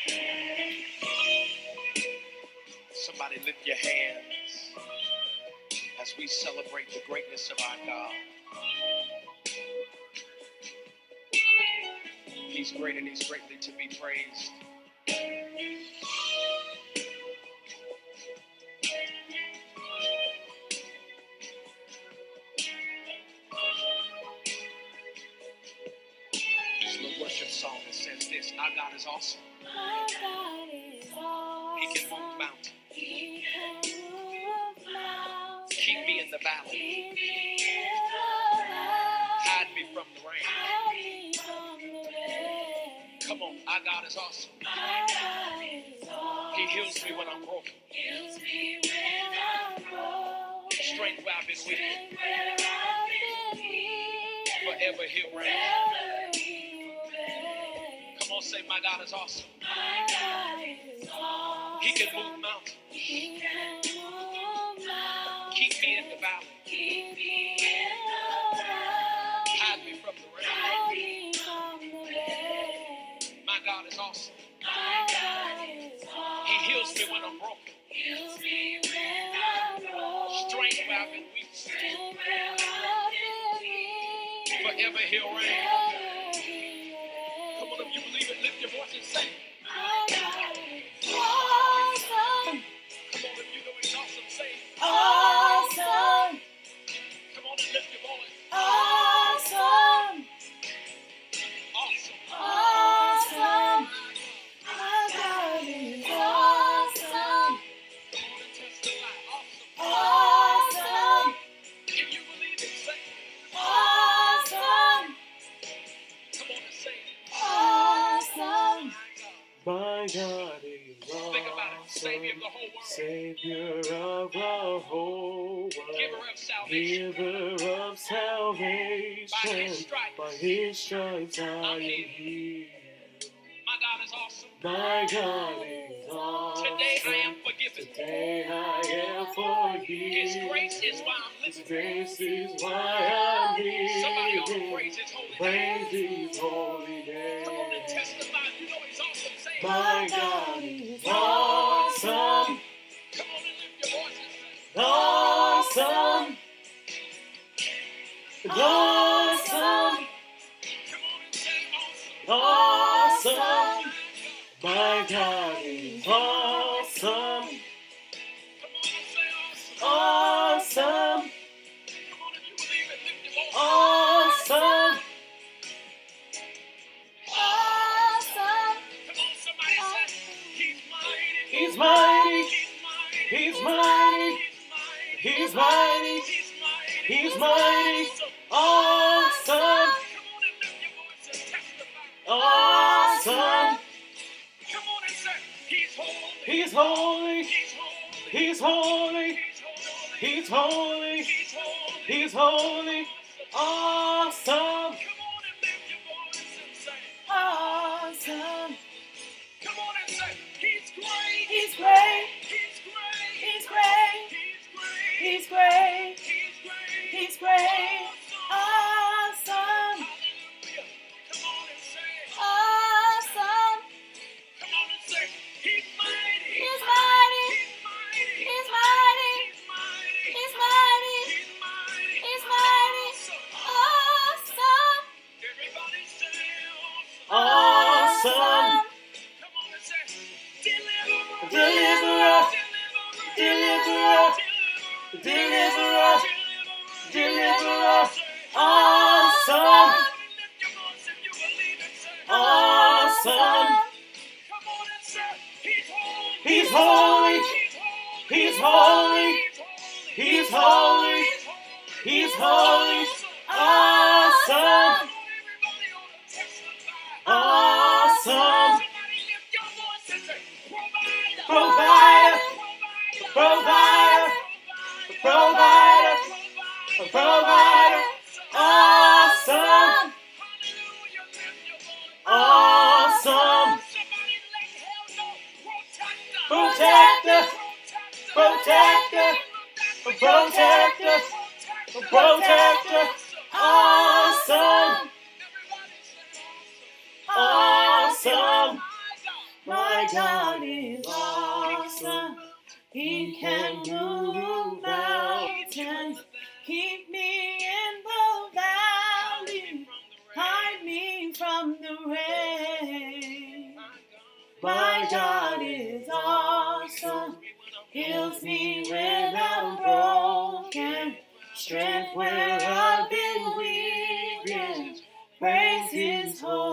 Somebody lift your hands as we celebrate the greatness of our God. He's great and he's greatly to be praised. This little worship song that says this: our God is awesome. My God is awesome. He can move mountains. He can move mountains. Keep me in the valley. Keep me in the valley. Hide me from the rain. Hide me from the rain. Come on, our God is awesome. My God is awesome. He heals me when I'm broken. Heals me when I'm broken. Strength where I've been weak. Strength where I've been weak. Forever he'll reign. Forever he will reign. Come on, say my God is awesome. My God is awesome. He can move mountains. He can move mountains. Keep me in the valley. Keep me in the valley. Hide me from the rain. Hide me from the rain. My God is awesome. My God is awesome. He heals me when I'm broken. Heals me when I'm broken. Strength where I've been weak. Strength where I've been weak. Forever he'll reign. Forever he will reign. Come on, if you believe it, lift your voice and say, My God is awesome. come on, if you know he's awesome, say, Awesome. come on and lift your voice. Awesome. Awesome. Awesome. My God is awesome. Come on and testify. Awesome. Awesome. If you believe it, say, Awesome. come on and say it. Awesome. My God is awesome. Think about it. Savior of the whole world. Savior of the whole Giver world. of salvation. Giver of salvation. By his stripes. By his stripes I am healed. My God is awesome. My God is awesome. Today I am forgiven. Today I am forgiven. His grace is why I'm His living. grace is why I'm Somebody ought to living. praise his holy name. Praise his holy name. Come on and testify. You know he's awesome. Say it. My God is awesome. Come on and lift your voice and say, Awesome. Awesome. come on and say awesome. Awesome. My God is awesome. Come on and say awesome. Awesome. Come on, if you believe it, lift your voice. Awesome. Awesome. Come on, somebody say, he's mighty. He's mighty. He's mighty. He's mighty. He's mighty. He's mighty. He's mighty. He's mighty. Awesome. Awesome. Come on and lift your voice and testify. Awesome. Come on and say, he's holy. He's holy. He's holy. He's holy. He's holy. He's holy. He's holy. He's holy. Awesome. Come on and lift your voice and say, Awesome. come on and say, he's great. He's great. He's great. He's great. He's great. He's great. He's great. He's great. Awesome. Hallelujah. Come on and say, Awesome. come on and say, he's mighty. He's mighty. He's mighty. He's mighty. He's He's mighty. mighty. He's mighty. Awesome. Everybody say awesome. Awesome. Come on and say, deliverer. Deliverer. Deliverer. Deliverer. Deliverer. Deliverer. Awesome. Awesome. Awesome. He's holy. He's holy. He's holy. He's holy. Awesome. Awesome. Provider. Provider. Provider. Provider. Awesome. Awesome. Protector. Protector. Protector. Protector. Awesome. Awesome. My My God is awesome. He can move mountains. Keep me in the valley. Hide me from the rain. My God is awesome. Heals me when I'm broken. Strength where I've been weak. Praise His holy